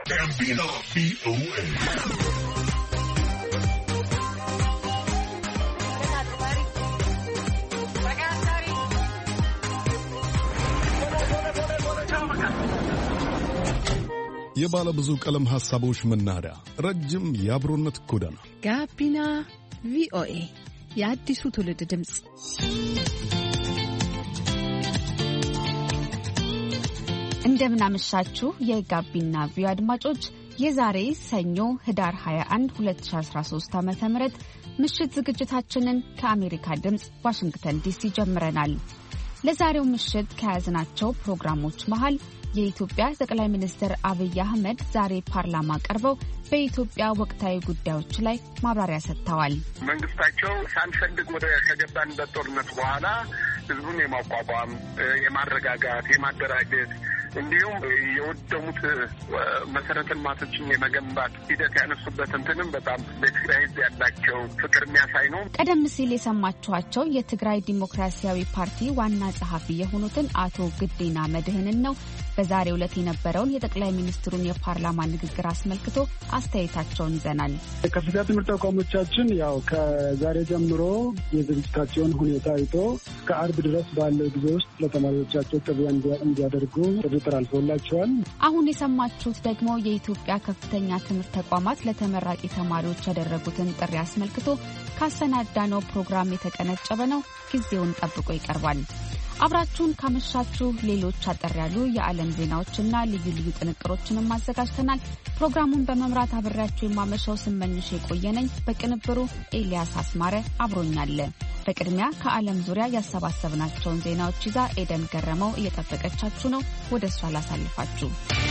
Gambino VOA. የባለ ብዙ ቀለም ሐሳቦች መናኸሪያ ረጅም የአብሮነት ጎዳና ጋቢና ቪኦኤ የአዲሱ ትውልድ ድምጽ። እንደምናመሻችሁ የጋቢና ቪኦኤ አድማጮች፣ የዛሬ ሰኞ ህዳር 21 2013 ዓ.ም ምሽት ዝግጅታችንን ከአሜሪካ ድምጽ ዋሽንግተን ዲሲ ጀምረናል። ለዛሬው ምሽት ከያዝናቸው ፕሮግራሞች መሃል የኢትዮጵያ ጠቅላይ ሚኒስትር አብይ አህመድ ዛሬ ፓርላማ ቀርበው በኢትዮጵያ ወቅታዊ ጉዳዮች ላይ ማብራሪያ ሰጥተዋል። መንግስታቸው ሳንፈልግ ወደ ከገባንበት ጦርነት በኋላ ህዝቡን የማቋቋም፣ የማረጋጋት፣ የማደራጀት እንዲሁም የወደሙት መሰረተ ልማቶችን የመገንባት ሂደት ያነሱበት እንትንም በጣም ለትግራይ ህዝብ ያላቸው ፍቅር የሚያሳይ ነው። ቀደም ሲል የሰማችኋቸው የትግራይ ዲሞክራሲያዊ ፓርቲ ዋና ጸሐፊ የሆኑትን አቶ ግዴና መድህንን ነው። በዛሬው ዕለት የነበረውን የጠቅላይ ሚኒስትሩን የፓርላማ ንግግር አስመልክቶ አስተያየታቸውን ይዘናል። ከፍተኛ ትምህርት ተቋሞቻችን ያው ከዛሬ ጀምሮ የዝግጅታቸውን ሁኔታ አይቶ እስከ አርብ ድረስ ባለው ጊዜ ውስጥ ለተማሪዎቻቸው ጥሪ እንዲያደርጉ ጥሪ ተላልፎላቸዋል። አሁን የሰማችሁት ደግሞ የኢትዮጵያ ከፍተኛ ትምህርት ተቋማት ለተመራቂ ተማሪዎች ያደረጉትን ጥሪ አስመልክቶ ካሰናዳነው ፕሮግራም የተቀነጨበ ነው። ጊዜውን ጠብቆ ይቀርባል። አብራችሁን ካመሻችሁ ሌሎች አጠር ያሉ የዓለም ዜናዎችና ልዩ ልዩ ጥንቅሮችንም አዘጋጅተናል። ፕሮግራሙን በመምራት አብሬያችሁ የማመሻው ስመኝሽ የቆየነኝ፣ በቅንብሩ ኤልያስ አስማረ አብሮኛለ። በቅድሚያ ከዓለም ዙሪያ ያሰባሰብናቸውን ዜናዎች ይዛ ኤደን ገረመው እየጠበቀቻችሁ ነው። ወደ እሷ ላሳልፋችሁ።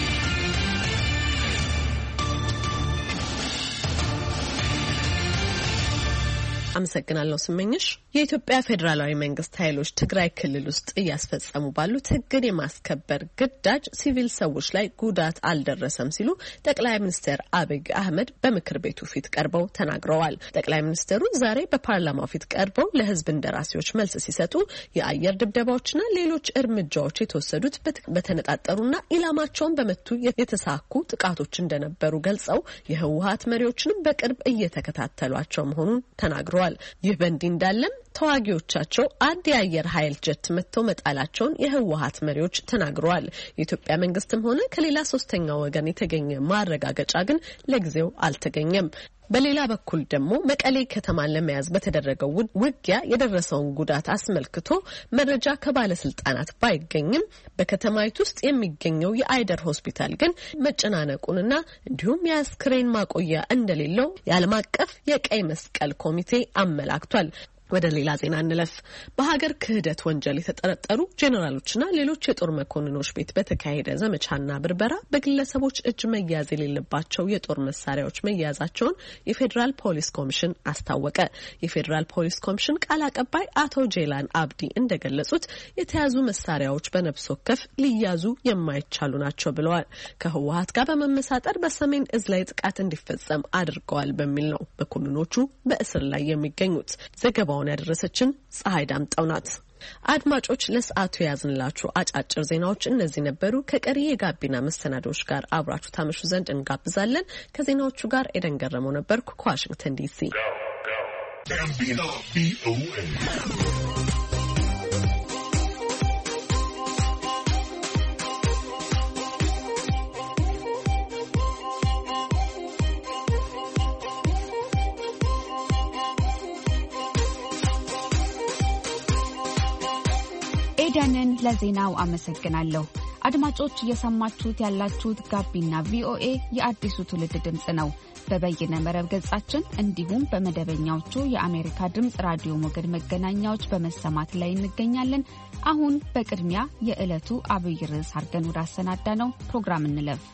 አመሰግናለሁ ስመኝሽ። የኢትዮጵያ ፌዴራላዊ መንግስት ኃይሎች ትግራይ ክልል ውስጥ እያስፈጸሙ ባሉት ሕግን የማስከበር ግዳጅ ሲቪል ሰዎች ላይ ጉዳት አልደረሰም ሲሉ ጠቅላይ ሚኒስትር አብይ አህመድ በምክር ቤቱ ፊት ቀርበው ተናግረዋል። ጠቅላይ ሚኒስትሩ ዛሬ በፓርላማው ፊት ቀርበው ለህዝብ እንደራሴዎች መልስ ሲሰጡ የአየር ድብደባዎችና ሌሎች እርምጃዎች የተወሰዱት በተነጣጠሩና ኢላማቸውን በመቱ የተሳኩ ጥቃቶች እንደነበሩ ገልጸው የህወሓት መሪዎችንም በቅርብ እየተከታተሏቸው መሆኑን ተናግረዋል። ይህ በእንዲህ እንዳለም ተዋጊዎቻቸው አንድ የአየር ኃይል ጀት መጥተው መጣላቸውን የህወሓት መሪዎች ተናግረዋል። የኢትዮጵያ መንግስትም ሆነ ከሌላ ሶስተኛ ወገን የተገኘ ማረጋገጫ ግን ለጊዜው አልተገኘም። በሌላ በኩል ደግሞ መቀሌ ከተማን ለመያዝ በተደረገው ውጊያ የደረሰውን ጉዳት አስመልክቶ መረጃ ከባለስልጣናት ባይገኝም በከተማይቱ ውስጥ የሚገኘው የአይደር ሆስፒታል ግን መጨናነቁንና እንዲሁም የአስክሬን ማቆያ እንደሌለው የዓለም አቀፍ የቀይ መስቀል ኮሚቴ አመላክቷል። ወደ ሌላ ዜና እንለፍ። በሀገር ክህደት ወንጀል የተጠረጠሩ ጄኔራሎችና ሌሎች የጦር መኮንኖች ቤት በተካሄደ ዘመቻና ብርበራ በግለሰቦች እጅ መያዝ የሌለባቸው የጦር መሳሪያዎች መያዛቸውን የፌዴራል ፖሊስ ኮሚሽን አስታወቀ። የፌዴራል ፖሊስ ኮሚሽን ቃል አቀባይ አቶ ጄላን አብዲ እንደገለጹት የተያዙ መሳሪያዎች በነፍስ ወከፍ ሊያዙ የማይቻሉ ናቸው ብለዋል። ከህወሓት ጋር በመመሳጠር በሰሜን እዝ ላይ ጥቃት እንዲፈጸም አድርገዋል በሚል ነው መኮንኖቹ በእስር ላይ የሚገኙት። ዘገባውን ያደረሰችን ፀሐይ ዳምጠው ናት። አድማጮች፣ ለሰዓቱ ያዝንላችሁ አጫጭር ዜናዎች እነዚህ ነበሩ። ከቀሪ የጋቢና መሰናዶዎች ጋር አብራችሁ ታመሹ ዘንድ እንጋብዛለን። ከዜናዎቹ ጋር ኤደን ገረመው ነበርኩ ከዋሽንግተን ዲሲ። ኤደንን ለዜናው አመሰግናለሁ። አድማጮች፣ እየሰማችሁት ያላችሁት ጋቢና ቪኦኤ የአዲሱ ትውልድ ድምጽ ነው። በበይነ መረብ ገጻችን እንዲሁም በመደበኛዎቹ የአሜሪካ ድምጽ ራዲዮ ሞገድ መገናኛዎች በመሰማት ላይ እንገኛለን። አሁን በቅድሚያ የዕለቱ አብይ ርዕስ አድርገን ወዳሰናዳ ነው ፕሮግራም እንለፍ።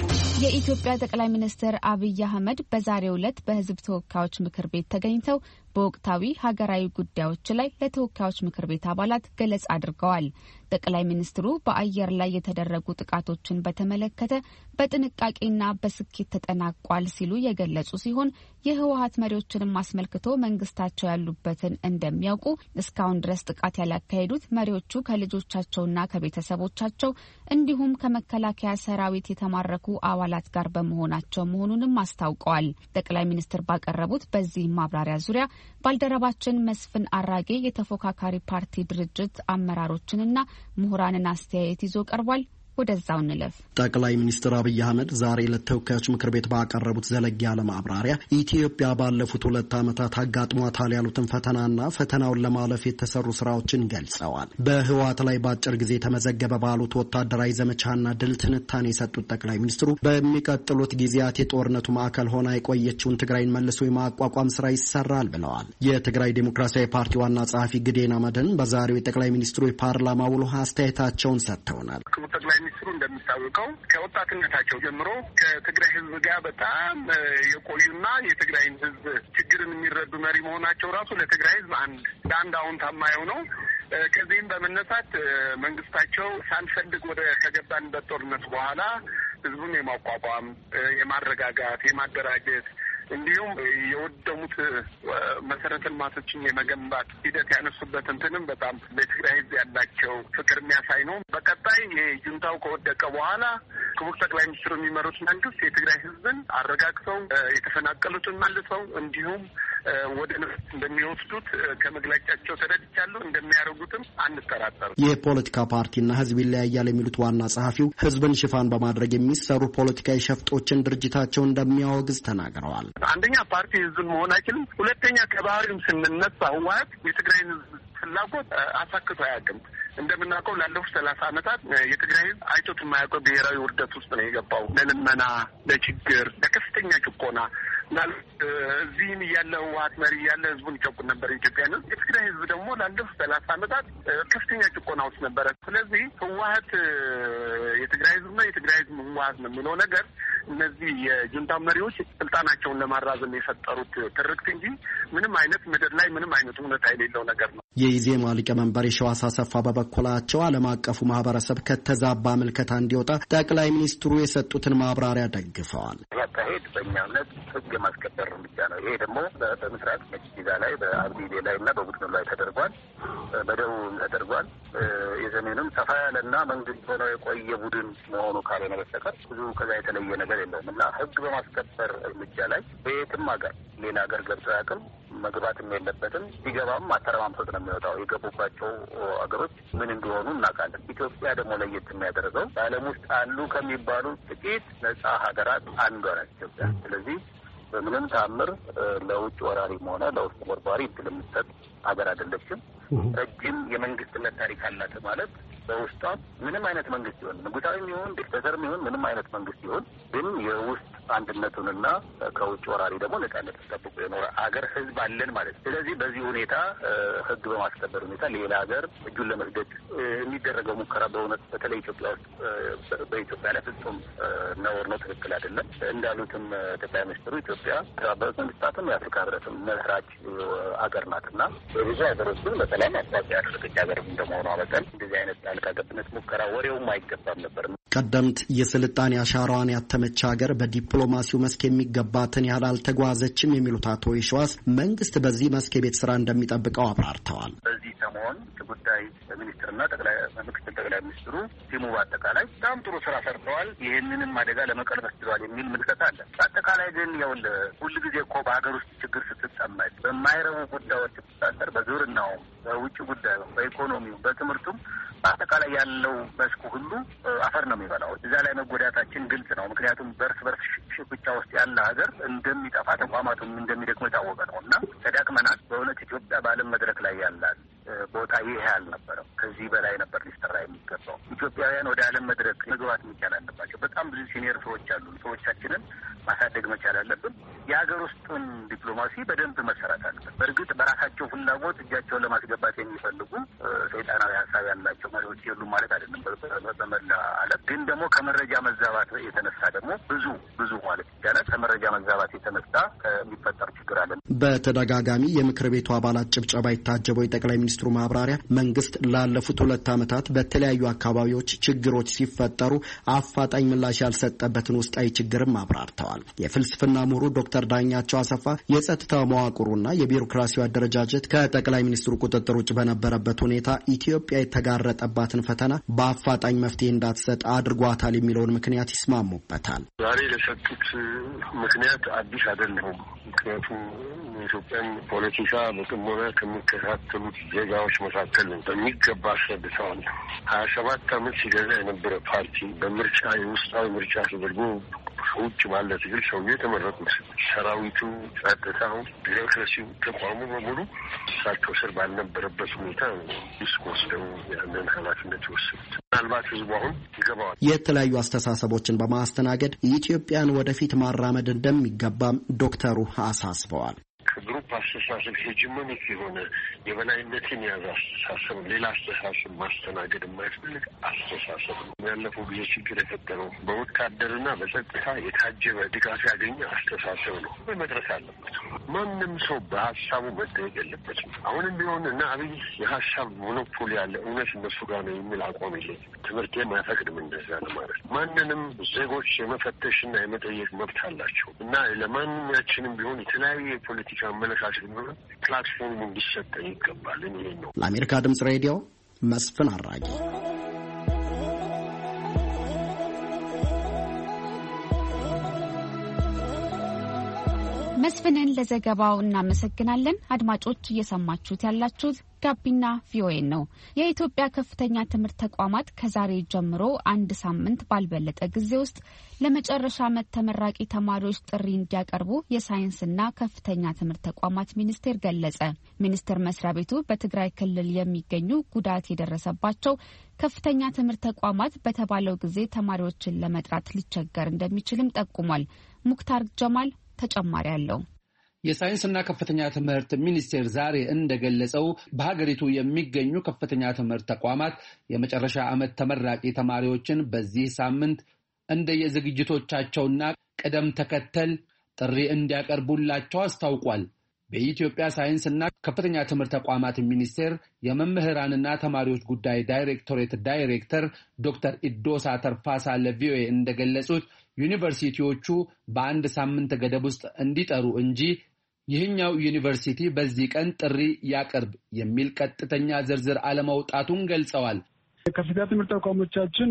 የኢትዮጵያ ጠቅላይ ሚኒስትር አብይ አህመድ በዛሬው ዕለት በሕዝብ ተወካዮች ምክር ቤት ተገኝተው በወቅታዊ ሀገራዊ ጉዳዮች ላይ ለተወካዮች ምክር ቤት አባላት ገለጻ አድርገዋል። ጠቅላይ ሚኒስትሩ በአየር ላይ የተደረጉ ጥቃቶችን በተመለከተ በጥንቃቄና በስኬት ተጠናቋል ሲሉ የገለጹ ሲሆን የህወሓት መሪዎችንም አስመልክቶ መንግስታቸው ያሉበትን እንደሚያውቁ እስካሁን ድረስ ጥቃት ያላካሄዱት መሪዎቹ ከልጆቻቸውና ከቤተሰቦቻቸው እንዲሁም ከመከላከያ ሰራዊት የተማረኩ አባላት ጋር በመሆናቸው መሆኑንም አስታውቀዋል። ጠቅላይ ሚኒስትር ባቀረቡት በዚህ ማብራሪያ ዙሪያ ባልደረባችን መስፍን አራጌ የተፎካካሪ ፓርቲ ድርጅት አመራሮችንና ምሁራንን አስተያየት ይዞ ቀርቧል። ወደዛው እንለፍ። ጠቅላይ ሚኒስትር አብይ አህመድ ዛሬ ለተወካዮች ምክር ቤት ባቀረቡት ዘለግ ያለ ማብራሪያ ኢትዮጵያ ባለፉት 2 ዓመታት አጋጥሟታል ያሉትን ፈተናና ፈተናውን ለማለፍ የተሰሩ ስራዎችን ገልጸዋል። በህወሓት ላይ በአጭር ጊዜ ተመዘገበ ባሉት ወታደራዊ ዘመቻና ድል ትንታኔ የሰጡት ጠቅላይ ሚኒስትሩ በሚቀጥሉት ጊዜያት የጦርነቱ ማዕከል ሆና የቆየችውን ትግራይን መልሶ የማቋቋም ስራ ይሰራል ብለዋል። የትግራይ ዴሞክራሲያዊ ፓርቲ ዋና ጸሐፊ ግዴና መድህን በዛሬው የጠቅላይ ሚኒስትሩ የፓርላማ ውሎ አስተያየታቸውን ሰጥተውናል። ሚኒስትሩ እንደሚታወቀው ከወጣትነታቸው ጀምሮ ከትግራይ ህዝብ ጋር በጣም የቆዩና የትግራይን ህዝብ ችግርን የሚረዱ መሪ መሆናቸው ራሱ ለትግራይ ህዝብ አንድ አዎንታማ ነው። ከዚህም በመነሳት መንግስታቸው ሳንፈልግ ወደ ከገባንበት ጦርነት በኋላ ህዝቡን የማቋቋም፣ የማረጋጋት፣ የማደራጀት እንዲሁም የወደሙት መሰረተ ልማቶችን የመገንባት ሂደት ያነሱበት እንትንም በጣም ለትግራይ ህዝብ ያላቸው ፍቅር የሚያሳይ ነው። በቀጣይ የጁንታው ከወደቀ በኋላ ክቡር ጠቅላይ ሚኒስትሩ የሚመሩት መንግስት የትግራይ ህዝብን አረጋግተው የተፈናቀሉትን መልሰው እንዲሁም ወደ ነፍስ እንደሚወስዱት ከመግለጫቸው ተረድቻለሁ። እንደሚያደርጉትም አንጠራጠርም። የፖለቲካ ፓርቲና ህዝብ ይለያያል የሚሉት ዋና ጸሐፊው ህዝብን ሽፋን በማድረግ የሚሰሩ ፖለቲካዊ ሸፍጦችን ድርጅታቸው እንደሚያወግዝ ተናግረዋል። አንደኛ ፓርቲ ህዝብን መሆን አይችልም። ሁለተኛ ከባህሪም ስንነሳ ህወሓት የትግራይን ህዝብ ፍላጎት አሳክቶ አያውቅም። እንደምናውቀው ላለፉት 30 ዓመታት የትግራይ ህዝብ አይቶት የማያውቀው ብሔራዊ ውርደት ውስጥ ነው የገባው። ለልመና፣ ለችግር፣ ለከፍተኛ ጭቆና እዚህም እያለ ህወሓት መሪ እያለ ህዝቡን ይጨቁን ነበር ኢትዮጵያ ነው። የትግራይ ህዝብ ደግሞ ላለፉት 30 ዓመታት ከፍተኛ ጭቆና ውስጥ ነበረ። ስለዚህ ህወሓት የትግራይ ህዝብ ነው፣ የትግራይ ህዝብ ህወሓት ነው የሚለው ነገር እነዚህ የጁንታ መሪዎች ስልጣናቸውን ለማራዘም የፈጠሩት ትርክት እንጂ ምንም አይነት ምድር ላይ ምንም አይነት እውነታ የሌለው ነገር ነው። የኢዜማ ሊቀመንበር የሺዋስ አሰፋ በበኩላቸው ዓለም አቀፉ ማህበረሰብ ከተዛባ ምልከታ እንዲወጣ ጠቅላይ ሚኒስትሩ የሰጡትን ማብራሪያ ደግፈዋል። ያካሄድ በእኛ እምነት ህግ የማስከበር እርምጃ ነው። ይሄ ደግሞ በምስራቅ መጅጊዛ ላይ በአብዲዴ ላይ እና በቡድኑ ላይ ተደርጓል። በደቡብም ተደርጓል። የሰሜኑም ሰፋ ያለና መንግስት ሆነው የቆየ ቡድን መሆኑ ካልሆነ በስተቀር ብዙ ከዛ የተለየ ነገር የለውም እና ህግ በማስከበር እርምጃ ላይ በየትም ሀገር ሌላ ሀገር ገብቶ ያቅም መግባትም የለበትም። ሲገባም አተረማምሶት ነው የሚወጣው። የገቡባቸው ሀገሮች ምን እንደሆኑ እናውቃለን። ኢትዮጵያ ደግሞ ለየት የሚያደርገው በዓለም ውስጥ አሉ ከሚባሉ ጥቂት ነጻ ሀገራት አንዷ ናት ኢትዮጵያ። ስለዚህ በምንም ተአምር ለውጭ ወራሪም ሆነ ለውስጥ ወርባሪ እድል የምትሰጥ ሀገር አይደለችም። ረጅም የመንግስትነት ታሪክ አላት ማለት በውስጧ ምንም አይነት መንግስት ይሁን ንጉሳዊም ይሁን ዲክታተርም ይሁን ምንም አይነት መንግስት ይሁን ግን የውስጥ አንድነቱንና ከውጭ ወራሪ ደግሞ ነጻነት ተጠብቆ የኖረ አገር ህዝብ አለን ማለት። ስለዚህ በዚህ ሁኔታ ህግ በማስከበር ሁኔታ ሌላ ሀገር እጁን ለመስደድ የሚደረገው ሙከራ በእውነት በተለይ ኢትዮጵያ ውስጥ በኢትዮጵያ ላይ ፍጹም ነውር ነው፣ ትክክል አይደለም። እንዳሉትም ጠቅላይ ሚኒስትሩ ኢትዮጵያ የተባበሩት መንግስታትም የአፍሪካ ህብረትም መስራች አገር ናትና ብዙ ሀገሮችን በሰላም አስተዋጽኦ ያደረገች ሀገር እንደመሆኗ መጠን እንደዚህ አይነት ጣልቃ ገብነት ሙከራ ወሬውም አይገባም ነበር። ቀደምት የስልጣኔ አሻራዋን ያተመች ሀገር በዲፕሎማሲው መስክ የሚገባትን ያህል አልተጓዘችም የሚሉት አቶ ይሸዋስ መንግስት በዚህ መስክ የቤት ስራ እንደሚጠብቀው አብራርተዋል። በዚህ ሰሞን ጉዳይ ሚኒስትርና ምክትል ጠቅላይ ሚኒስትሩ ቲሙ በአጠቃላይ በጣም ጥሩ ስራ ሰርተዋል። ይህንንም አደጋ ለመቀልበስ ችሏል የሚል ምልከታ አለ። በአጠቃላይ ግን ሁል ጊዜ እኮ በሀገር ውስጥ ችግር ስትጠመድ በማይረቡ ጉዳዮች ስትታሰር በግብርናው፣ በውጭ ጉዳዩ፣ በኢኮኖሚው፣ በትምህርቱም በአጠቃላይ ያለው መስኩ ሁሉ አፈር ነው የሚበላው። እዛ ላይ መጎዳታችን ግልጽ ነው። ምክንያቱም በርስ ሽኩቻ ውስጥ ያለ ሀገር እንደሚጠፋ ተቋማቱም እንደሚደክሙ የታወቀ ነው እና ተዳክመናል። በእውነት ኢትዮጵያ በዓለም መድረክ ላይ ያላል ቦታ ይሄ አልነበረም። ከዚህ በላይ ነበር ሊሰራ የሚገባው። ኢትዮጵያውያን ወደ ዓለም መድረክ መግባት መቻል አለባቸው። በጣም ብዙ ሲኒየር ሰዎች አሉ። ሰዎቻችንን ማሳደግ መቻል አለብን። የሀገር ውስጡን ዲፕሎማሲ በደንብ መሰራት አለበት። በእርግጥ በራሳቸው ፍላጎት እጃቸውን ለማስገባት የሚፈልጉ ሰይጣናዊ ሀሳብ ያላቸው መሪዎች የሉም ማለት አይደለም። በመላ ዓለም ግን ደግሞ ከመረጃ መዛባት የተነሳ ደግሞ ብዙ ማለት ይቻላል ከመረጃ መዛባት የተነሳ የሚፈጠር ችግር አለ። በተደጋጋሚ የምክር ቤቱ አባላት ጭብጨባ የታጀበው የጠቅላይ ሚኒስትሩ ማብራሪያ መንግስት ላለፉት 2 ዓመታት በተለያዩ አካባቢዎች ችግሮች ሲፈጠሩ አፋጣኝ ምላሽ ያልሰጠበትን ውስጣዊ ችግርም አብራርተዋል። የፍልስፍና ምሁሩ ዶክተር ዳኛቸው አሰፋ የጸጥታ መዋቅሩና የቢሮክራሲው አደረጃጀት ከጠቅላይ ሚኒስትሩ ቁጥጥር ውጭ በነበረበት ሁኔታ ኢትዮጵያ የተጋረጠባትን ፈተና በአፋጣኝ መፍትሄ እንዳትሰጥ አድርጓታል የሚለውን ምክንያት ይስማሙበታል። ዛሬ ለሰጡት ምክንያት አዲስ አይደለም። ምክንያቱም የኢትዮጵያን ፖለቲካ በጥሞና ከሚከታተሉት ዜጋዎች መካከል በሚገባ አስረድተዋል። 27 ዓመት ሲገዛ የነበረ ፓርቲ በምርጫ የውስጣዊ ምርጫ ተደርጎ ከውጭ ባለ ትግል ሰውዬ የተመረጡት ሰራዊቱ፣ ጸጥታው፣ ቢሮክራሲው ተቋሙ በሙሉ እሳቸው ስር ባልነበረበት ሁኔታ ሪስክ ወስደው ያንን ኃላፊነት የወሰዱት ምናልባት ህዝቡ አሁን ይገባዋል። የተለያዩ አስተሳሰቦችን በማስተናገድ ኢትዮጵያን ወደፊት ማራመድ እንደሚገባም ዶክተሩ አሳስበዋል። ከግሩፕ አስተሳሰብ ሄጅሞኒክ የሆነ የበላይነትን የያዘ አስተሳሰብ ሌላ አስተሳሰብ ማስተናገድ የማይፈልግ አስተሳሰብ ነው። ያለፈው ጊዜ ችግር የፈጠረው በወታደርና በጸጥታ የታጀበ ድጋፍ ያገኘ አስተሳሰብ ነው። መድረስ አለበት። ማንም ሰው በሀሳቡ መጠየቅ የለበትም። አሁንም ቢሆን እና አብይ የሀሳብ ሞኖፖሊ ያለ እውነት እነሱ ጋር ነው የሚል አቋም የለኝ። ትምህርቴም አይፈቅድም እንደዛ ነው ማለት። ማንንም ዜጎች የመፈተሽና የመጠየቅ መብት አላቸው እና ለማንኛችንም ቢሆን የተለያዩ የፖለቲካ አመለካከት ቢሆን ፕላትፎርሙ እንዲሰጠን ይገባል። ይሄ ነው። ለአሜሪካ ድምጽ ሬዲዮ መስፍን አራጊ። መስፍንን ለዘገባው እናመሰግናለን። አድማጮች እየሰማችሁት ያላችሁት ጋቢና ቪኦኤ ነው። የኢትዮጵያ ከፍተኛ ትምህርት ተቋማት ከዛሬ ጀምሮ 1 ሳምንት ባልበለጠ ጊዜ ውስጥ ለመጨረሻ ዓመት ተመራቂ ተማሪዎች ጥሪ እንዲያቀርቡ የሳይንስና ከፍተኛ ትምህርት ተቋማት ሚኒስቴር ገለጸ። ሚኒስቴር መስሪያ ቤቱ በትግራይ ክልል የሚገኙ ጉዳት የደረሰባቸው ከፍተኛ ትምህርት ተቋማት በተባለው ጊዜ ተማሪዎችን ለመጥራት ሊቸገር እንደሚችልም ጠቁሟል። ሙክታር ጀማል ተጨማሪ አለው። የሳይንስና ከፍተኛ ትምህርት ሚኒስቴር ዛሬ እንደገለጸው በሀገሪቱ የሚገኙ ከፍተኛ ትምህርት ተቋማት የመጨረሻ ዓመት ተመራቂ ተማሪዎችን በዚህ ሳምንት እንደየዝግጅቶቻቸውና ቅደም ተከተል ጥሪ እንዲያቀርቡላቸው አስታውቋል። በኢትዮጵያ ሳይንስና ከፍተኛ ትምህርት ተቋማት ሚኒስቴር የመምህራንና ተማሪዎች ጉዳይ ዳይሬክቶሬት ዳይሬክተር ዶክተር ኢዶሳ ተርፋሳ ለቪኦኤ እንደገለጹት ዩኒቨርሲቲዎቹ በ1 ሳምንት ገደብ ውስጥ እንዲጠሩ እንጂ ይህኛው ዩኒቨርሲቲ በዚህ ቀን ጥሪ ያቀርብ የሚል ቀጥተኛ ዝርዝር አለመውጣቱን ገልጸዋል። ከፍተኛ ትምህርት ተቋሞቻችን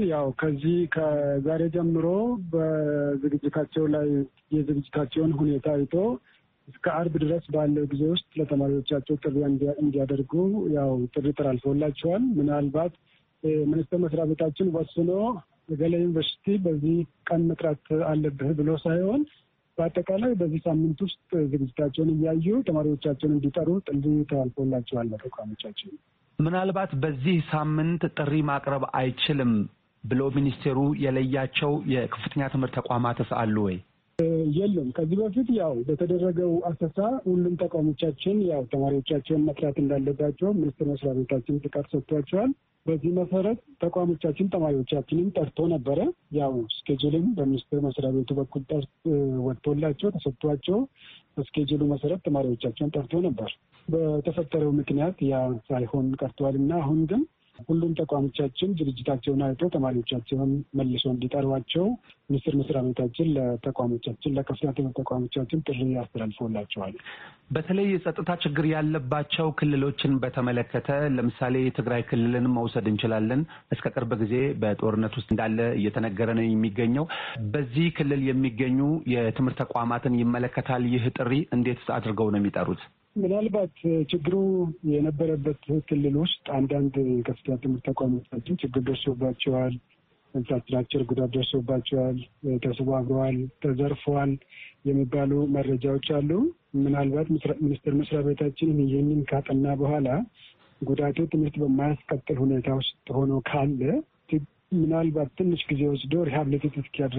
ከዛሬ ጀምሮ በዝግጅታቸው ላይ የዝግጅታቸውን ሁኔታ አይቶ እስከ አርብ ድረስ ባለው ጊዜ ውስጥ ለተማሪዎቻቸው ጥሪ እንዲያደርጉ ጥሪ ተላልፎላቸዋል። ምናልባት ሚኒስቴር መስሪያ ቤታችን ወስኖ የገሌ ዩኒቨርሲቲ በዚህ ቀን መጥራት አለብህ ብሎ ሳይሆን በአጠቃላይ በዚህ ሳምንት ውስጥ ዝግጅታቸውን እያዩ ተማሪዎቻቸውን እንዲጠሩ ጥሪ ተላልፎላቸዋል። ተቋሞቻችን ምናልባት በዚህ ሳምንት ጥሪ ማቅረብ አይችልም ብሎ ሚኒስቴሩ የለያቸው የከፍተኛ ትምህርት ተቋማትስ አሉ ወይ? የለም። ከዚህ በፊት በተደረገው አሰሳ ሁሉም ተቋሞቻችን ተማሪዎቻቸውን መጥራት እንዳለባቸው ሚኒስቴር መስሪያ ቤታችን ፍቃድ ሰጥቷቸዋል። በዚህ መሰረት ተቋሞቻችን ተማሪዎቻችንን ጠርቶ ነበረ። ስኬጁልም በሚኒስቴር መስሪያ ቤቱ በኩል ወጥቶላቸው ተሰጥቷቸው በስኬጁሉ መሰረት ተማሪዎቻቸውን ጠርቶ ነበር። በተፈጠረው ምክንያት ሳይሆን ቀርቷል እና አሁን ግን ሁሉም ተቋሞቻችን ዝግጅታቸውን አይተው ተማሪዎቻቸውን መልሶ እንዲጠሯቸው ሚኒስቴር መስሪያ ቤታችን ለከፍተኛ ትምህርት ተቋሞቻችን ጥሪ አስተላልፎላቸዋል። በተለይ የጸጥታ ችግር ያለባቸው ክልሎችን በተመለከተ ለምሳሌ የትግራይ ክልልን መውሰድ እንችላለን። እስከ ቅርብ ጊዜ በጦርነት ውስጥ እንዳለ እየተነገረ ነው የሚገኘው። በዚህ ክልል የሚገኙ የትምህርት ተቋማትን ይመለከታል ይህ ጥሪ? እንዴት አድርገው ነው የሚጠሩት? ምናልባት ችግሩ የነበረበት ክልል ውስጥ አንዳንድ ከፍተኛ ትምህርት ተቋሞቻችን ችግር ደርሶባቸዋል፣ ኢንፍራስትራክቸር ጉዳት ደርሶባቸዋል፣ ተሰባብረዋል፣ ተዘርፈዋል የሚባሉ መረጃዎች አሉ። ምናልባት ሚኒስቴር መስሪያ ቤታችን ይህንን ካጠና በኋላ ጉዳቱ ትምህርት በማያስቀጥል ሁኔታ ውስጥ ሆኖ ካለ ምናልባት ትንሽ ጊዜ ወስዶ ሪሃብሊቴት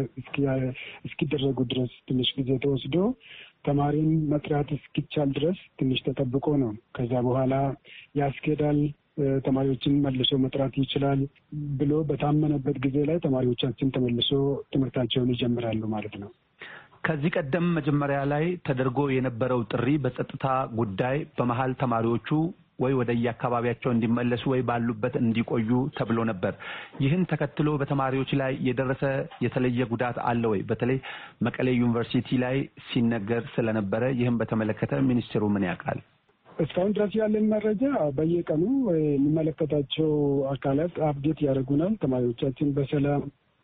እስኪደረጉ ድረስ ትንሽ ጊዜ ተወስዶ ተማሪን መጥራት እስኪቻል ድረስ ትንሽ ተጠብቆ ነው። ከዛ በኋላ ያስኬዳል፣ ተማሪዎችን መልሶ መጥራት ይችላል ብሎ በታመነበት ጊዜ ላይ ተማሪዎቻችን ተመልሶ ትምህርታቸውን ይጀምራሉ ማለት ነው። ከዚህ ቀደም መጀመሪያ ላይ ተደርጎ የነበረው ጥሪ በጸጥታ ጉዳይ በመሀል ተማሪዎቹ ወይ ወደ የአካባቢያቸው እንዲመለሱ ወይ ባሉበት እንዲቆዩ ተብሎ ነበር። ይህን ተከትሎ በተማሪዎች ላይ የደረሰ የተለየ ጉዳት አለ ወይ? በተለይ መቀሌ ዩኒቨርሲቲ ላይ ሲነገር ስለነበረ ይህን በተመለከተ ሚኒስትሩ ምን ያውቃል? እስካሁን ድረስ ያለን መረጃ በየቀኑ የሚመለከታቸው አካላት አፕዴት ያደርጉናል። ተማሪዎቻችን በሰላም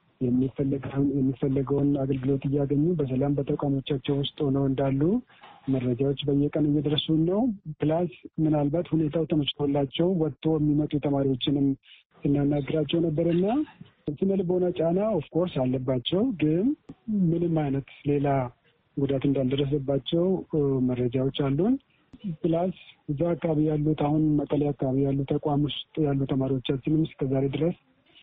የሚፈለገውን አገልግሎት እያገኙ በሰላም በተቋሞቻቸው ውስጥ ሆነው እንዳሉ መረጃዎች በየቀኑ እየደረሱን ነው። ፕላስ ምናልባት ሁኔታው ተመችቶላቸው ወጥቶ የሚመጡ ተማሪዎችንም ስናናግራቸው ነበርና ስነ ልቦና ጫና ኦፍኮርስ አለባቸው፣ ግን ምንም አይነት ሌላ ጉዳት እንዳልደረሰባቸው መረጃዎች አሉን። ፕላስ እዛ አካባቢ ያሉት አሁን መቀሌ አካባቢ ያሉ ተቋም ውስጥ ያሉ ተማሪዎቻችንም እስከዛሬ ድረስ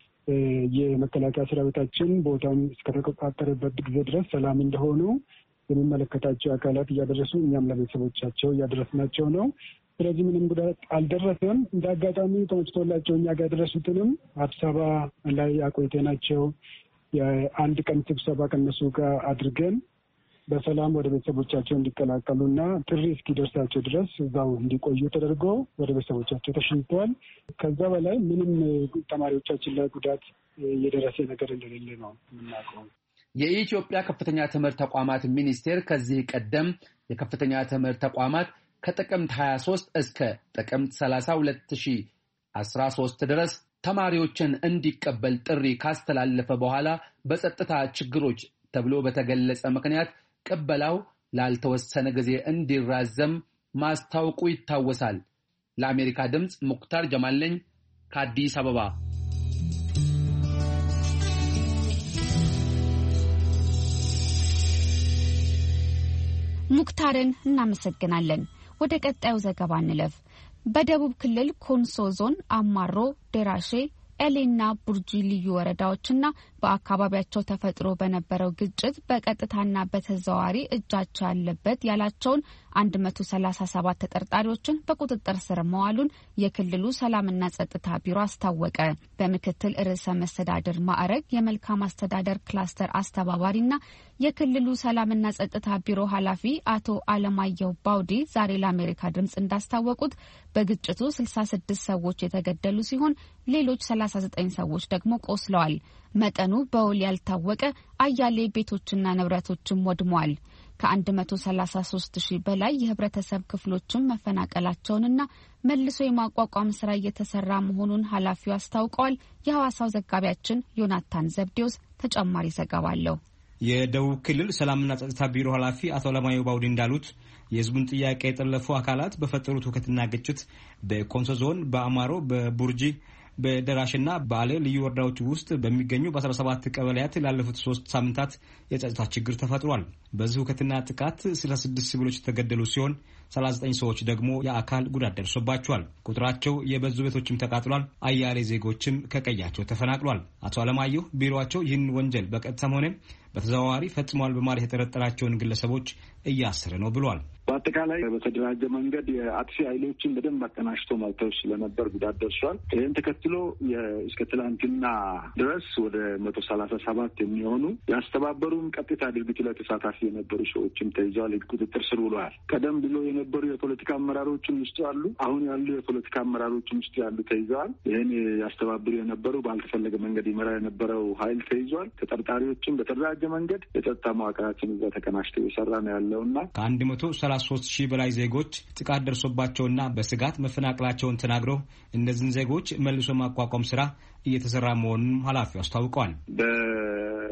የመከላከያ ሰራዊታችን ቦታውን እስከተቆጣጠረበት ጊዜ ድረስ ሰላም እንደሆኑ የሚመለከታቸው አካላት እያደረሱ እኛም ለቤተሰቦቻቸው እያደረስናቸው ነው። ስለዚህ ምንም ጉዳት አልደረሰም። እንደ አጋጣሚ ተመችቶላቸው እኛ ጋር ያደረሱትንም አዲስ አበባ ላይ አቆይተናቸው የአንድ ቀን ስብሰባ ከነሱ ጋር አድርገን በሰላም ወደ ቤተሰቦቻቸው እንዲቀላቀሉና ጥሪ እስኪደርሳቸው ድረስ እዛው እንዲቆዩ ተደርጎ ወደ ቤተሰቦቻቸው ተሸኝተዋል። ከዛ በላይ ምንም ተማሪዎቻችን ላይ ጉዳት የደረሰ ነገር እንደሌለ ነው የምናውቀው። የኢትዮጵያ ከፍተኛ ትምህርት ተቋማት ሚኒስቴር ከዚህ ቀደም የከፍተኛ ትምህርት ተቋማት ከጥቅምት 23 እስከ ጥቅምት 30 2013 ድረስ ተማሪዎችን እንዲቀበል ጥሪ ካስተላለፈ በኋላ በጸጥታ ችግሮች ተብሎ በተገለጸ ምክንያት ቅበላው ላልተወሰነ ጊዜ እንዲራዘም ማስታወቁ ይታወሳል። ለአሜሪካ ድምፅ ሙክታር ጀማል ነኝ ከአዲስ አበባ። ሙክታርን እናመሰግናለን። ወደ ቀጣዩ ዘገባ እንለፍ። በደቡብ ክልል ኮንሶ ዞን አማሮ፣ ደራሼ፣ ኤሌና ቡርጂ ልዩ ወረዳዎችና በአካባቢያቸው ተፈጥሮ በነበረው ግጭት በቀጥታና በተዘዋዋሪ እጃቸው ያለበት ያላቸውን 137 ተጠርጣሪዎችን በቁጥጥር ስር መዋሉን የክልሉ ሰላምና ጸጥታ ቢሮ አስታወቀ። በምክትል ርዕሰ መስተዳድር ማዕረግ የመልካም አስተዳደር ክላስተር አስተባባሪና የክልሉ ሰላምና ጸጥታ ቢሮ ኃላፊ አቶ አለማየሁ ባውዲ ዛሬ ለአሜሪካ ድምጽ እንዳስታወቁት በግጭቱ 66 ሰዎች የተገደሉ ሲሆን ሌሎች 39 ሰዎች ደግሞ ቆስለዋል። መጠኑ በውል ያልታወቀ አያሌ ቤቶችና ንብረቶችም ወድመዋል። ከ133 ሺህ በላይ የህብረተሰብ ክፍሎችም መፈናቀላቸውንና መልሶ የማቋቋም ስራ እየተሰራ መሆኑን ኃላፊው አስታውቀዋል። የሐዋሳው ዘጋቢያችን ዮናታን ዘብዴውስ ተጨማሪ ዘገባ አለው። የደቡብ ክልል ሰላምና ጸጥታ ቢሮ ኃላፊ አቶ አለማየሁ ባውዲ እንዳሉት የህዝቡን ጥያቄ የጠለፉ አካላት በፈጠሩት ሁከትና ግጭት በኮንሶ ዞን በአማሮ፣ በቡርጂ፣ በደራሽና በአሌ ልዩ ወረዳዎች ውስጥ በሚገኙ በ17 ቀበሌያት ላለፉት 3 ሳምንታት የጸጥታ ችግር ተፈጥሯል። በዚህ ሁከትና ጥቃት 66 ሲቪሎች የተገደሉ ሲሆን 39 ሰዎች ደግሞ የአካል ጉዳት ደርሶባቸዋል። ቁጥራቸው የበዙ ቤቶችም ተቃጥሏል። አያሌ ዜጎችም ከቀያቸው ተፈናቅሏል። አቶ አለማየሁ ቢሮቸው ይህን ወንጀል በቀጥታም ሆነ በተዘዋዋሪ ፈጽሟል በማለት የጠረጠራቸውን ግለሰቦች እያሰረ ነው ብሏል። በአጠቃላይ በተደራጀ መንገድ የአጥፊ ኃይሎችን በደንብ አቀናጅቶ ማውጣት ስለነበር ጉዳት ደርሷል። ይህን ተከትሎ እስከ ትላንትና ድረስ ወደ 137 የሚሆኑ ያስተባበሩም ቀጥታ ድርጊቱ ላይ ተሳታፊ የነበሩ ሰዎችም ተይዘዋል፣ ቁጥጥር ስር ውለዋል። ቀደም ብሎ የነበሩ የፖለቲካ አመራሮችም ውስጥ ያሉ፣ አሁን ያሉ የፖለቲካ አመራሮችም ውስጥ ያሉ ተይዘዋል። ይህን ያስተባብሩ የነበሩ ባልተፈለገ መንገድ ይመራ የነበረው ኃይል ተይዟል። ተጠርጣሪዎችም በተደራጀ መንገድ የጸጥታ መዋቅራችን እዛ ተቀናጅተው የሰራ ነው ያለውና ከ133 ሺህ በላይ ዜጎች ጥቃት ደርሶባቸውና በስጋት መፈናቀላቸውን ተናግረው እነዚህን ዜጎች መልሶ ማቋቋም ስራ እየተሰራ መሆኑን ኃላፊው አስታውቀዋል።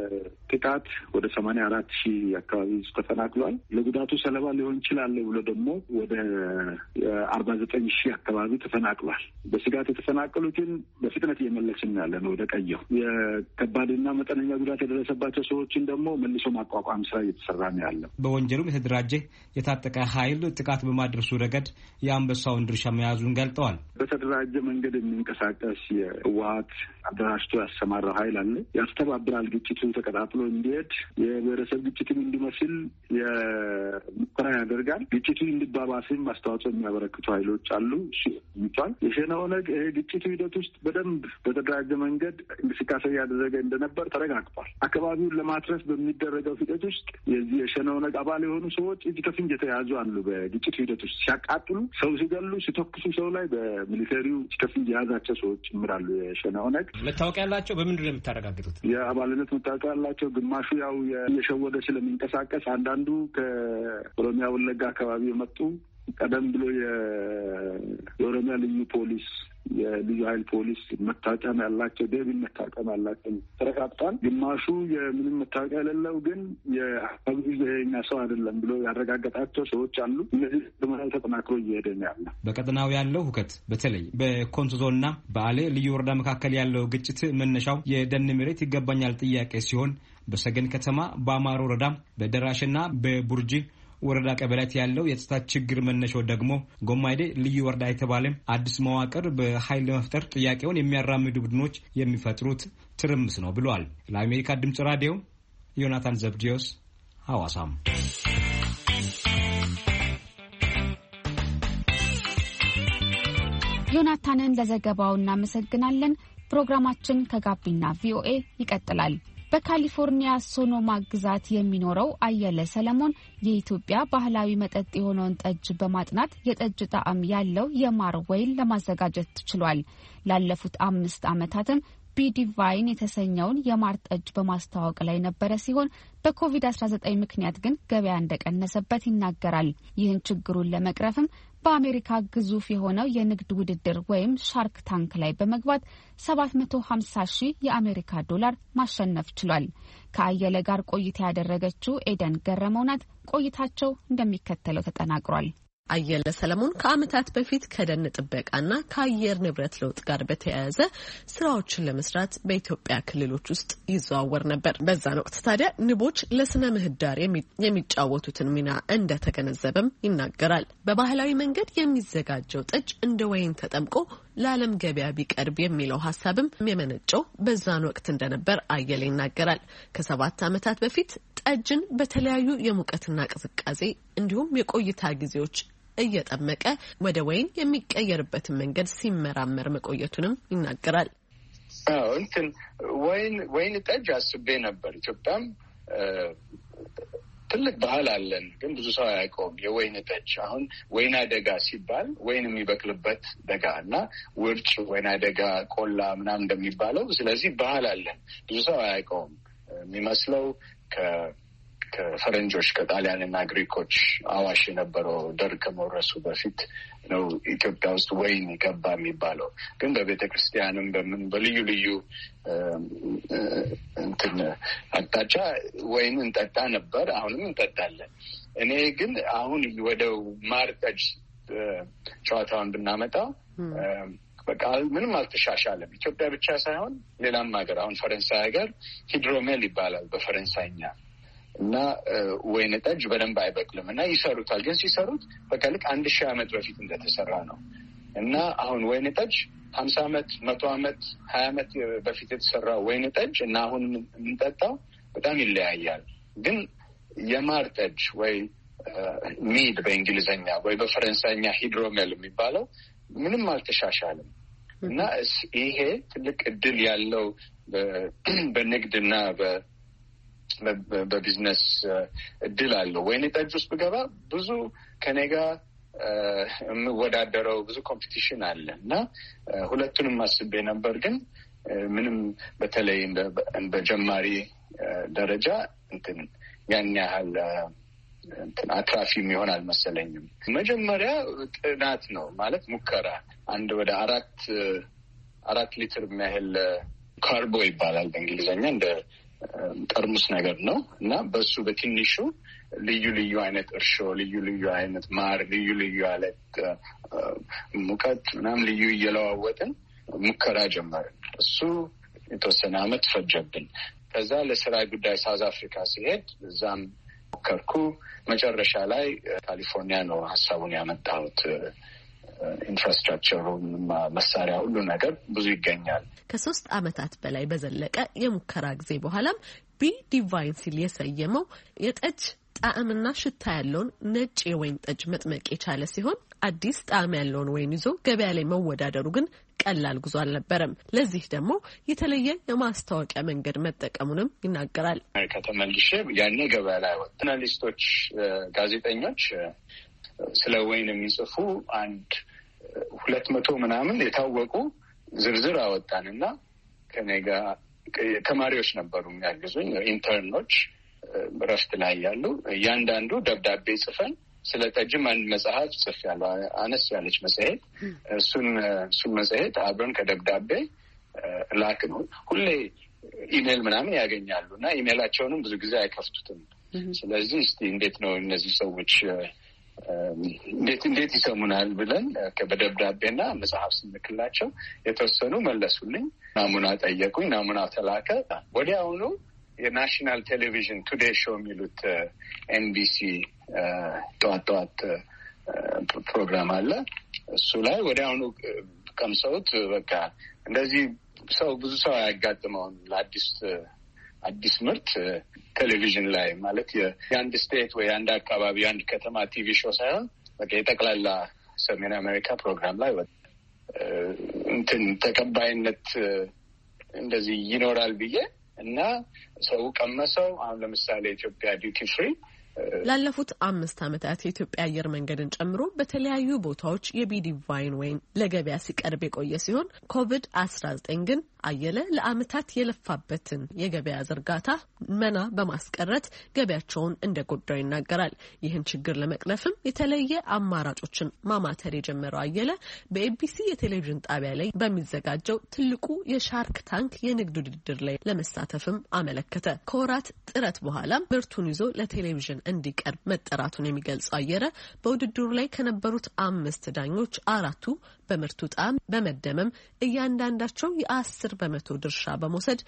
ጥቃት ወደ 84,000 አካባቢ ተፈናቅሏል። ለጉዳቱ ሰለባ ሊሆን ይችላል ብሎ ደግሞ ወደ 49,000 አካባቢ ተፈናቅሏል። በስጋት የተፈናቀሉትን በፍጥነት እየመለስን ያለ ነው ወደ ቀየው። የከባድና መጠነኛ ጉዳት የደረሰባቸው ሰዎችን ደግሞ መልሶ ማቋቋም ስራ እየተሰራ ነው ያለው። በወንጀሉም የተደራጀ የታጠቀ ኃይል ጥቃት በማድረሱ ረገድ የአንበሳውን ድርሻ መያዙን ገልጠዋል። በተደራጀ መንገድ የሚንቀሳቀስ የህወሓት አደራጅቶ ያሰማራው ኃይል አለ። ያስተባብራል። ግጭቱ ተቀጣጥሎ እንዲሄድ የብሔረሰብ ግጭትን እንዲመስል የሙከራ ያደርጋል። ግጭቱ እንዲባባስም አስተዋጽኦ የሚያበረክቱ ኃይሎች አሉ። ይቷል የሸኔ ኦነግ ግጭቱ ሂደት ውስጥ በደንብ በተደራጀ መንገድ እንቅስቃሴ ያደረገ እንደነበር ተረጋግጧል። አካባቢውን ለማትረፍ በሚደረገው ሂደት ውስጥ የዚህ የሸኔ ኦነግ አባል የሆኑ ሰዎች እጅ ከፍንጅ የተያዙ አሉ። በግጭቱ ሂደት ውስጥ ሲያቃጥሉ፣ ሰው ሲገሉ፣ ሲተኩሱ ሰው ላይ በሚሊተሪው እጅ ከፍንጅ የያዛቸው ሰዎች ይምራሉ። የሸኔ ኦነግ መታወቂያ ያላቸው በምንድን ነው የምታረጋግጡት? የአባልነት መታወቂያ ያላቸው ግማሹ ያው የሸወደ ስለሚንቀሳቀስ፣ አንዳንዱ ከኦሮሚያ ወለጋ አካባቢ የመጡ ቀደም ብሎ የኦሮሚያ ልዩ ፖሊስ የልዩ ኃይል ፖሊስ መታወቂያ ያላቸው ዴቪድ መታወቂያ ያላቸው ተረጋግጧል። ግማሹ የምንም መታወቂያ የሌለው ግን የኛ ሰው አይደለም ብሎ ያረጋገጣቸው ሰዎች አሉ። እነዚህ በመሃል ተጠናክሮ እየሄደ ነው ያለ። በቀጠናው ያለው ሁከት በተለይ በኮንሶ ዞንና በአሌ ልዩ ወረዳ መካከል ያለው ግጭት መነሻው የደን መሬት ይገባኛል ጥያቄ ሲሆን በሰገን ከተማ፣ በአማሮ ወረዳ፣ በደራሽና በቡርጂ ወረዳ ቀበሌያት ያለው የጸጥታ ችግር መነሻው ደግሞ ጎማይዴ ልዩ ወረዳ የተባለ አዲስ መዋቅር በኃይል ለመፍጠር ጥያቄውን የሚያራምዱ ቡድኖች የሚፈጥሩት ትርምስ ነው ብለዋል። ለአሜሪካ ድምጽ ራዲዮ ዮናታን ዘብዲዮስ ሐዋሳም። ዮናታንን ለዘገባው እናመሰግናለን። ፕሮግራማችን ከጋቢና ቪኦኤ ይቀጥላል። በካሊፎርኒያ ሶኖማ ግዛት የሚኖረው አየለ ሰለሞን የኢትዮጵያ ባህላዊ መጠጥ የሆነውን ጠጅ በማጥናት የጠጅ ጣዕም ያለው የማር ወይን ለማዘጋጀት ችሏል። ላለፉት 5 ዓመታትም ቢዲቫይን የተሰኘውን የማር ጠጅ በማስተዋወቅ ላይ ነበረ ሲሆን በኮቪድ-19 ምክንያት ግን ገበያ እንደቀነሰበት ይናገራል። ይህን ችግሩን ለመቅረፍም በአሜሪካ ግዙፍ የሆነው የንግድ ውድድር ወይም ሻርክ ታንክ ላይ በመግባት 750,000 የአሜሪካ ዶላር ማሸነፍ ችሏል። ከአየለ ጋር ቆይታ ያደረገችው ኤደን ገረመው ናት። ቆይታቸው እንደሚከተለው ተጠናቅሯል። አየለ ሰለሞን ከዓመታት በፊት ከደን ጥበቃና ከአየር ንብረት ለውጥ ጋር በተያያዘ ስራዎችን ለመስራት በኢትዮጵያ ክልሎች ውስጥ ይዘዋወር ነበር። በዛን ወቅት ታዲያ ንቦች ለስነ ምህዳር የሚጫወቱትን ሚና እንደተገነዘበም ይናገራል። በባህላዊ መንገድ የሚዘጋጀው ጠጅ እንደ ወይን ተጠምቆ ለዓለም ገበያ ቢቀርብ የሚለው ሀሳብም የመነጨው በዛን ወቅት እንደነበር አየለ ይናገራል። ከ7 ዓመታት በፊት ጠጅን በተለያዩ የሙቀትና ቅዝቃዜ እንዲሁም የቆይታ ጊዜዎች እየጠመቀ ወደ ወይን የሚቀየርበትን መንገድ ሲመራመር መቆየቱንም ይናገራል። ወይን ጠጅ አስቤ ነበር። ኢትዮጵያም ትልቅ ባህል አለን፣ ግን ብዙ ሰው አያውቀውም። የወይን ጠጅ አሁን ወይና ደጋ ሲባል ወይን የሚበቅልበት ደጋ እና ውርጭ፣ ወይና ደጋ፣ ቆላ ምናምን እንደሚባለው። ስለዚህ ባህል አለን፣ ብዙ ሰው አያውቀውም። የሚመስለው ከፈረንጆች ከጣሊያንና ግሪኮች አዋሽ የነበረው ደርግ ከመውረሱ በፊት ነው ኢትዮጵያ ውስጥ ወይን ገባ የሚባለው። ግን በቤተ ክርስቲያንም በልዩ ልዩ አቅጣጫ ወይን እንጠጣ ነበር፣ አሁንም እንጠጣለን። እኔ ግን አሁን ወደ ማር ጠጅ ጨዋታውን ብናመጣው በቃ ምንም አልተሻሻለም። ኢትዮጵያ ብቻ ሳይሆን ሌላም ሀገር፣ አሁን ፈረንሳይ ሀገር ሂድሮሜል ይባላል በፈረንሳይኛ እና ወይን ጠጅ በደንብ አይበቅልም እና ይሰሩታል። ግን ሲሰሩት በቃ ልክ 1000 ዓመት በፊት እንደተሰራ ነው። እና አሁን ወይን ጠጅ 50 ዓመት 100 ዓመት 20 ዓመት በፊት የተሰራ ወይን ጠጅ እና አሁን የምንጠጣው በጣም ይለያያል። ግን የማር ጠጅ ወይ ሚድ በእንግሊዝኛ ወይ በፈረንሳይኛ ሂድሮሜል የሚባለው ምንም አልተሻሻልም። እና ይሄ ትልቅ እድል ያለው በንግድና በቢዝነስ እድል አለው። ወይን ጠጅ ውስጥ ብገባ ብዙ ከኔ ጋር የምወዳደረው ብዙ ኮምፒቲሽን አለ እና ሁለቱንም አስቤ ነበር። ግን ምንም በተለይ በጀማሪ ደረጃ ያን ያህል አትራፊ የሚሆን አልመሰለኝም። መጀመሪያ ጥናት ነው ማለት ሙከራ። አንድ ወደ 4 ሊትር የሚያህል ካርቦ ይባላል በእንግሊዝኛ፣ እንደ ጠርሙስ ነገር ነው እና በሱ በትንሹ ልዩ አይነት እርሾ፣ ልዩ አይነት ማር፣ ልዩ አይነት ሙቀት ምናምን ልዩ እየለዋወጥን ሙከራ ጀመርን። እሱ የተወሰነ አመት ፈጀብን። ከዛ ለስራ ጉዳይ ሳውዝ አፍሪካ ሲሄድ እዛም ሞከርኩ። መጨረሻ ላይ ካሊፎርኒያ ነው ሀሳቡን ያመጣሁት። ኢንፍራስትራክቸሩ፣ መሳሪያ፣ ሁሉ ነገር ብዙ ይገኛል። ከ3 አመታት በላይ በዘለቀ የሙከራ ጊዜ በኋላም ቢ ዲቫይን ሲል የሰየመው የጠጅ ጣዕምና ሽታ ያለውን ነጭ የወይን ጠጅ መጥመቅ የቻለ ሲሆን አዲስ ጣዕም ያለውን ወይን ይዞ ገበያ ላይ መወዳደሩ ግን ቀላል ጉዞ አልነበረም። ለዚህ ደግሞ የተለየ የማስታወቂያ መንገድ መጠቀሙንም ይናገራል። ከተመልሼ ያኔ ገበያ ላይ ወጥ ጆርናሊስቶች፣ ጋዜጠኞች ስለ ወይን የሚጽፉ 200 ምናምን የታወቁ ዝርዝር አወጣንና ከኔ ጋር ተማሪዎች ነበሩ የሚያግዙኝ፣ ኢንተርኖች ረፍት ላይ ያሉ። እያንዳንዱ ደብዳቤ ጽፈን ስለ ጠጅም አንድ መጽሐፍ ጽፌያለሁ፣ አነስ ያለች መጽሔት። እሱን መጽሔት አብረን ከደብዳቤ ላክ ነው። ሁሌ ኢሜል ምናምን ያገኛሉ እና ኢሜላቸውንም ብዙ ጊዜ አይከፍቱትም። ስለዚህ እስቲ እንዴት ነው እነዚህ ሰዎች እንዴት ይሰሙናል ብለን በደብዳቤና መጽሐፍ ስንልክላቸው የተወሰኑ መለሱልኝ። ናሙና ጠየቁኝ። ናሙና ተላከ። ወዲያውኑ የናሽናል ቴሌቪዥን ቱዴይ ሾው የሚሉት ኤንቢሲ ጠዋት ፕሮግራም አለ። እሱ ላይ ወዲያውኑ ቀምሰውት በቃ እንደዚህ ብዙ ሰው አያጋጥመውን ለአዲስ ምርት ቴሌቪዥን ላይ ማለት የአንድ ስቴት ወይ የአንድ አካባቢ የአንድ ከተማ ቲቪ ሾው ሳይሆን በቃ የጠቅላላ ሰሜን አሜሪካ ፕሮግራም ላይ ተቀባይነት እንደዚህ ይኖራል ብዬ እና ሰው ቀመሰው። አሁን ለምሳሌ ኢትዮጵያ ዲዩቲ ፍሪ ላለፉት 5 ዓመታት የኢትዮጵያ አየር መንገድን ጨምሮ በተለያዩ ቦታዎች የቢዲቫይን ወይን ለገበያ ሲቀርብ የቆየ ሲሆን ኮቪድ-19 ግን አየለ ለአመታት የለፋበትን የገበያ ዝርጋታ መና በማስቀረት ገበያቸውን እንደጎዳው ይናገራል። ይህን ችግር ለመቅረፍም የተለየ አማራጮችን ማማተር የጀመረው አየለ በኤቢሲ የቴሌቪዥን ጣቢያ ላይ በሚዘጋጀው ትልቁ የሻርክ ታንክ የንግድ ውድድር ላይ ለመሳተፍም አመለከተ። ከወራት ጥረት በኋላም ምርቱን ይዞ ለቴሌቪዥን እንዲቀርብ መጠራቱን የሚገልጸው አየለ በውድድሩ ላይ ከነበሩት 5 ዳኞች 4ቱ በምርቱ ጣዕም በመደመም እያንዳንዳቸው የ10% ድርሻ በመውሰድ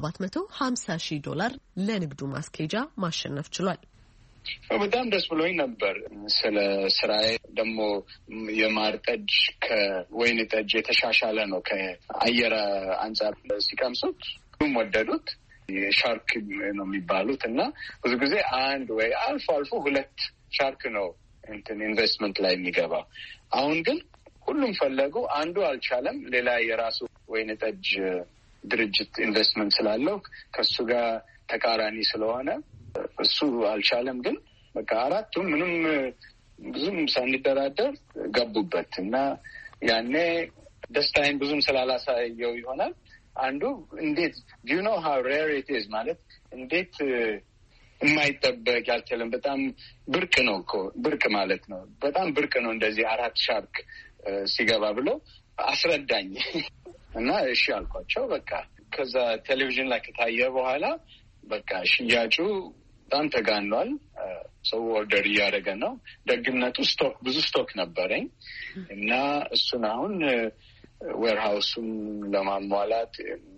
$750,000 ለንግዱ ማስኬጃ ማሸነፍ ችሏል። በጣም ደስ ብሎኝ ነበር። ስለ ስራዬ ደግሞ የማር ጠጅ ከወይን ጠጅ የተሻሻለ ነው። ከአየር አንጻር ሲቀምሱት ሁሉም ወደዱት። ሻርክ ነው የሚባሉት እና ብዙ ጊዜ 1 ወይ አልፎ 2 ሻርክ ነው ኢንቨስትመንት ላይ የሚገባው። አሁን ግን ሁሉም ፈለጉ። አንዱ አልቻለም። ሌላ የራሱ ወይን ጠጅ ድርጅት ኢንቨስትመንት ስላለው ከሱ ጋር ተቃራኒ ስለሆነ እሱ አልቻለም። ግን በቃ 4ቱም ምንም ብዙም ሳንደራደር ገቡበት እና ያኔ ደስታዬን ብዙም ስላላሳየው ይሆናል አንዱ እንዴት you know how rare it is ማለት እንዴት የማይጠበቅ ያልተለም በጣም ብርቅ ነው እኮ ብርቅ ማለት ነው። በጣም ብርቅ ነው እንደዚህ 4 ሻርክ ሲገባ ብሎ አስረዳኝ እና እሺ አልኳቸው። በቃ ከዛ ቴሌቪዥን ላይ ከታየ በኋላ በቃ ሽያጩ በጣም ተጋኗል። ሰው ኦርደር እያደረገ ነው። ደግነቱ ብዙ ስቶክ ነበረኝ እና እሱን አሁን ዌርሃውሱን ለማሟላት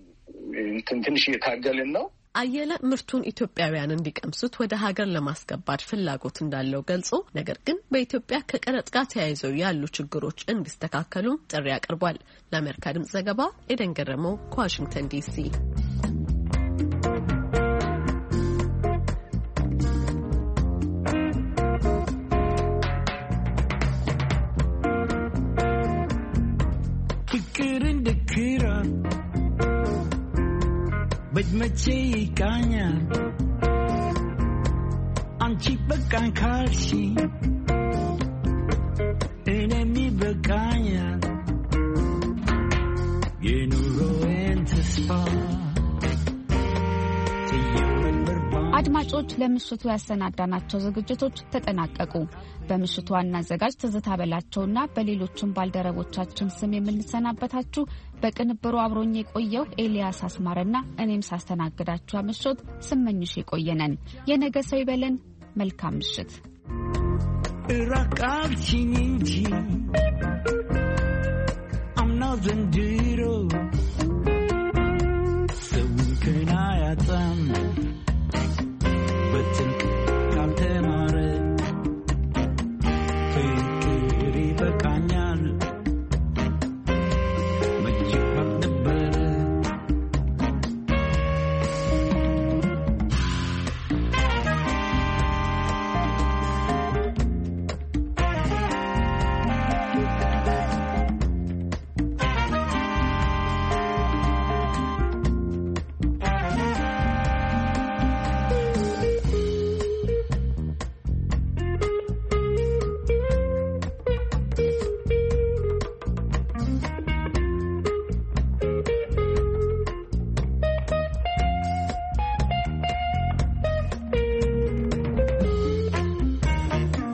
ትንሽ እየታገልን ነው። አየለ ምርቱን ኢትዮጵያውያን እንዲቀምሱት ወደ ሀገር ለማስገባት ፍላጎት እንዳለው ገልጾ ነገር ግን በኢትዮጵያ ከቀረጥ ጋር ተያይዘው ያሉ ችግሮች እንዲስተካከሉ ጥሪ አቅርቧል። ለአሜሪካ ድምጽ ዘገባ ኤደን ገረመው ከዋሽንግተን ዲሲ። Mece ikanya Anchi bekan kalsi Enemi bekanya Yenuro entespa አድማጮች ለምሽቱ ያሰናዳናቸው ዝግጅቶች ተጠናቀቁ። በምሽቱ ዋና አዘጋጅ ትዝታ በላቸውና በሌሎችም ባልደረቦቻችን ስም የምንሰናበታችሁ በቅንብሩ አብሮኝ የቆየው ኤልያስ አስማረና እኔም ሳስተናግዳችሁ አመሾት ስመኝሽ የቆየነን። የነገ ሰው ይበለን። መልካም ምሽት። ራቃችን እንጂ አምና ዘንድ